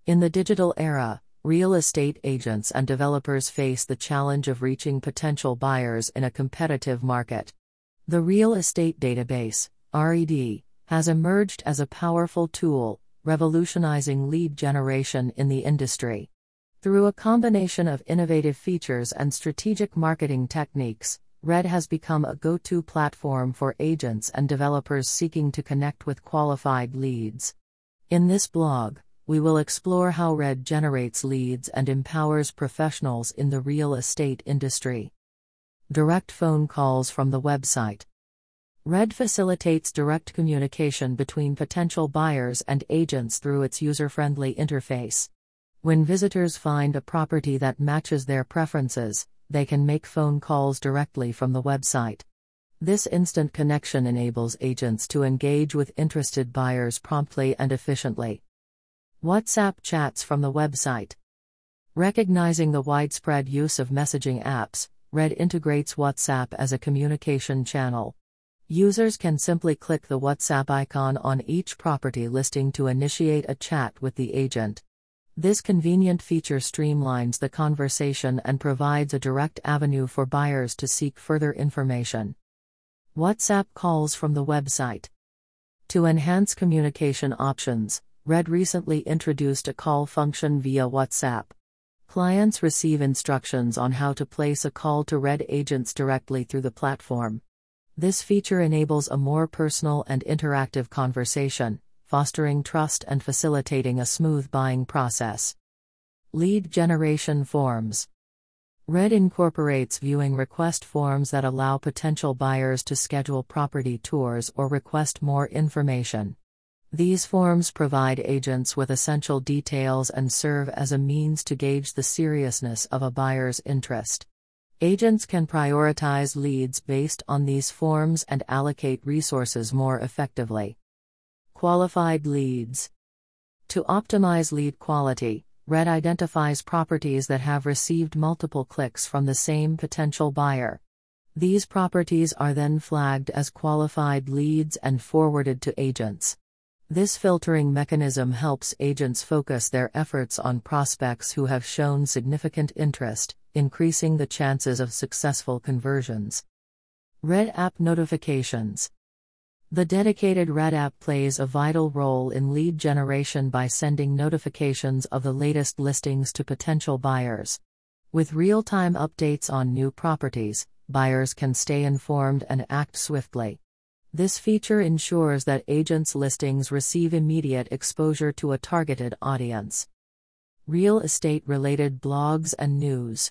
In the digital era, real estate agents and developers face the challenge of reaching potential buyers in a competitive market. The Real Estate Database, RED, has emerged as a powerful tool, revolutionizing lead generation in the industry. Through a combination of innovative features and strategic marketing techniques, RED has become a go-to platform for agents and developers seeking to connect with qualified leads. In this blog, we will explore how RED generates leads and empowers professionals in the real estate industry. Direct phone calls from the website. RED facilitates direct communication between potential buyers and agents through its user-friendly interface. When visitors find a property that matches their preferences, they can make phone calls directly from the website. This instant connection enables agents to engage with interested buyers promptly and efficiently. WhatsApp chats from the website. Recognizing the widespread use of messaging apps, RED integrates WhatsApp as a communication channel. Users can simply click the WhatsApp icon on each property listing to initiate a chat with the agent. This convenient feature streamlines the conversation and provides a direct avenue for buyers to seek further information. WhatsApp calls from the website. To enhance communication options, RED recently introduced a call function via WhatsApp. Clients receive instructions on how to place a call to RED agents directly through the platform. This feature enables a more personal and interactive conversation, fostering trust and facilitating a smooth buying process. Lead generation forms. RED incorporates viewing request forms that allow potential buyers to schedule property tours or request more information. These forms provide agents with essential details and serve as a means to gauge the seriousness of a buyer's interest. Agents can prioritize leads based on these forms and allocate resources more effectively. Qualified leads. To optimize lead quality, RED identifies properties that have received multiple clicks from the same potential buyer. These properties are then flagged as qualified leads and forwarded to agents. This filtering mechanism helps agents focus their efforts on prospects who have shown significant interest, increasing the chances of successful conversions. RED app notifications. The dedicated RED app plays a vital role in lead generation by sending notifications of the latest listings to potential buyers. With real-time updates on new properties, buyers can stay informed and act swiftly. This feature ensures that agents' listings receive immediate exposure to a targeted audience. Real estate-related blogs and news.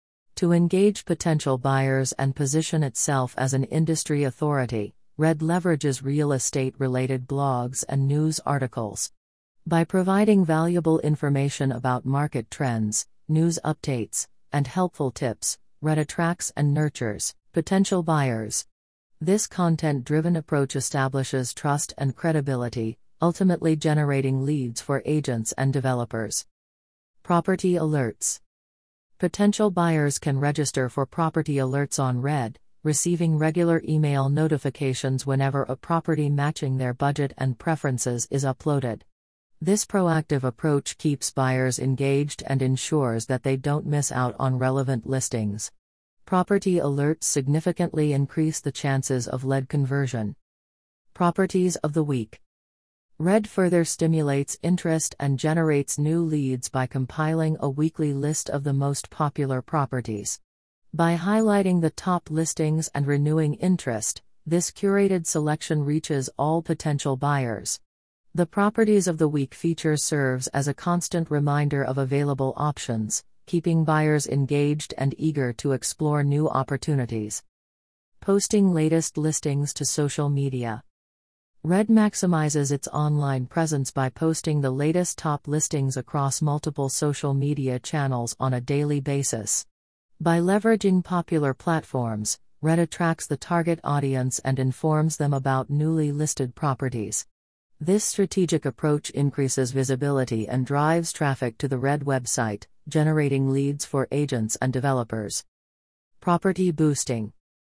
To engage potential buyers and position itself as an industry authority, RED leverages real estate-related blogs and news articles. By providing valuable information about market trends, news updates, and helpful tips, RED attracts and nurtures potential buyers. This content-driven approach establishes trust and credibility, ultimately generating leads for agents and developers. Property alerts. Potential buyers can register for property alerts on RED, receiving regular email notifications whenever a property matching their budget and preferences is uploaded. This proactive approach keeps buyers engaged and ensures that they don't miss out on relevant listings. Property alerts significantly increase the chances of lead conversion. Properties of the week. RED further stimulates interest and generates new leads by compiling a weekly list of the most popular properties. By highlighting the top listings and renewing interest, this curated selection reaches all potential buyers. The Properties of the Week feature serves as a constant reminder of available options, keeping buyers engaged and eager to explore new opportunities. Posting latest listings to social media. RED maximizes its online presence by posting the latest top listings across multiple social media channels on a daily basis. By leveraging popular platforms, RED attracts the target audience and informs them about newly listed properties. This strategic approach increases visibility and drives traffic to the RED website, generating leads for agents and developers. Property boosting.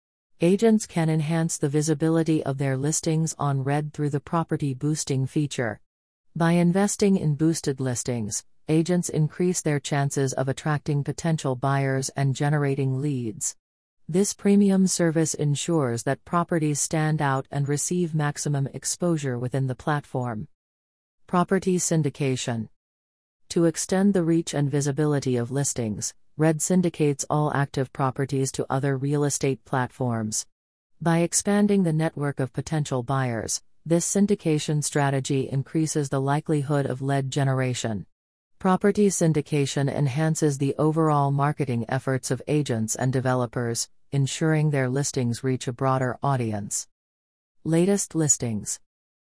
Agents can enhance the visibility of their listings on RED through the property boosting feature. By investing in boosted listings, agents increase their chances of attracting potential buyers and generating leads. This premium service ensures that properties stand out and receive maximum exposure within the platform. Property syndication. To extend the reach and visibility of listings, RED syndicates all active properties to other real estate platforms. By expanding the network of potential buyers, this syndication strategy increases the likelihood of lead generation. Property syndication enhances the overall marketing efforts of agents and developers, ensuring their listings reach a broader audience. Latest listings.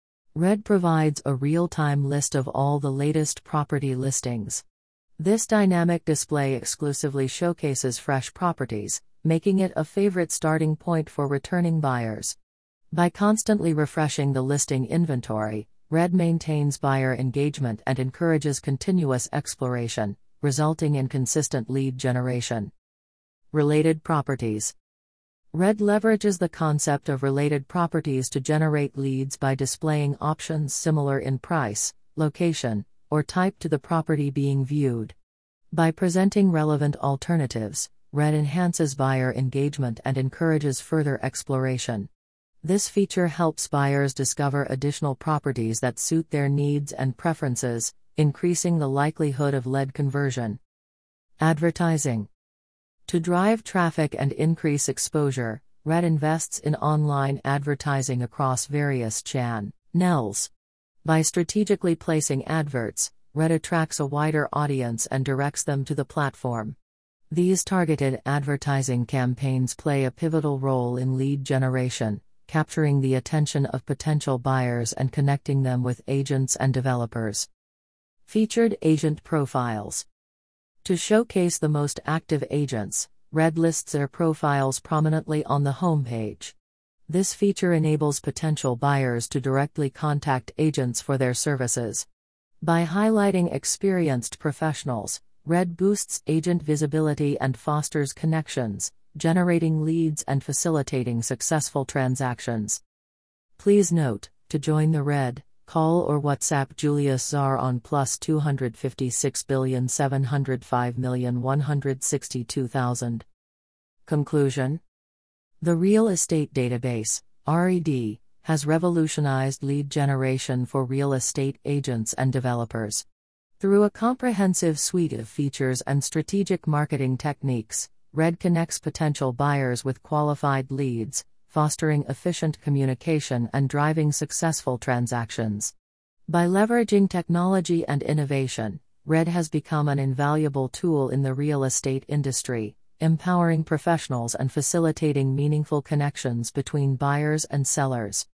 RED provides a real-time list of all the latest property listings. This dynamic display exclusively showcases fresh properties, making it a favorite starting point for returning buyers. By constantly refreshing the listing inventory, RED maintains buyer engagement and encourages continuous exploration, resulting in consistent lead generation. Related properties. RED leverages the concept of related properties to generate leads by displaying options similar in price, location, or type to the property being viewed. By presenting relevant alternatives, RED enhances buyer engagement and encourages further exploration. This feature helps buyers discover additional properties that suit their needs and preferences, increasing the likelihood of lead conversion. Advertising. To drive traffic and increase exposure, RED invests in online advertising across various channels. By strategically placing adverts, RED attracts a wider audience and directs them to the platform. These targeted advertising campaigns play a pivotal role in lead generation, capturing the attention of potential buyers and connecting them with agents and developers. Featured agent profiles. To showcase the most active agents, RED lists their profiles prominently on the homepage. This feature enables potential buyers to directly contact agents for their services. By highlighting experienced professionals, RED boosts agent visibility and fosters connections, generating leads and facilitating successful transactions. Please note, to join the RED, call or WhatsApp Julius Czar on +256 705 162 000. Conclusion. The Real Estate Database, RED, has revolutionized lead generation for real estate agents and developers. Through a comprehensive suite of features and strategic marketing techniques, RED connects potential buyers with qualified leads, fostering efficient communication and driving successful transactions. By leveraging technology and innovation, RED has become an invaluable tool in the real estate industry, empowering professionals and facilitating meaningful connections between buyers and sellers.